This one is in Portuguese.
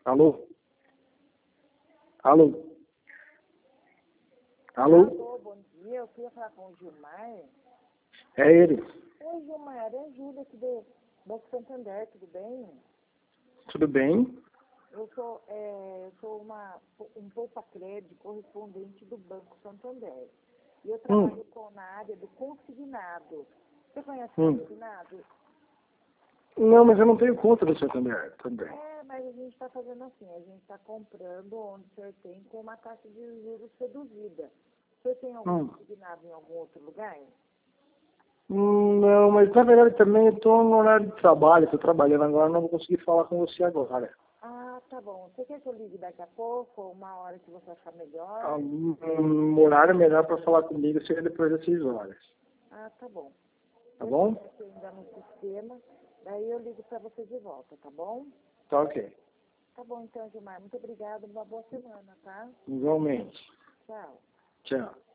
Alô? Alô? Alô? Alô, bom dia. Eu queria falar com o Gilmar. É ele. Oi, Gilmar. É a Júlia aqui do Banco Santander, tudo bem? Tudo bem? Eu sou um poupa-crédito correspondente do Banco Santander. E eu trabalho na área do consignado. Você conhece o consignado? Não, mas eu não tenho conta do Santander também. Mas a gente está fazendo assim, a gente está comprando onde o senhor tem com uma taxa de juros reduzida. O senhor tem algum consignado em algum outro lugar? Não, mas na verdade também eu estou no horário de trabalho, estou trabalhando agora, não vou conseguir falar com você agora. Ah, tá bom. Você quer que eu ligue daqui a pouco, ou uma hora que você achar melhor? Um horário melhor para falar comigo seria depois das 6 horas. Ah, tá bom. Tá bom? Eu ainda no sistema, daí eu ligo para você de volta, tá bom? Tá ok. Tá bom então, Gilmar. Muito obrigada, uma boa semana, tá? Igualmente. Tchau. Tchau.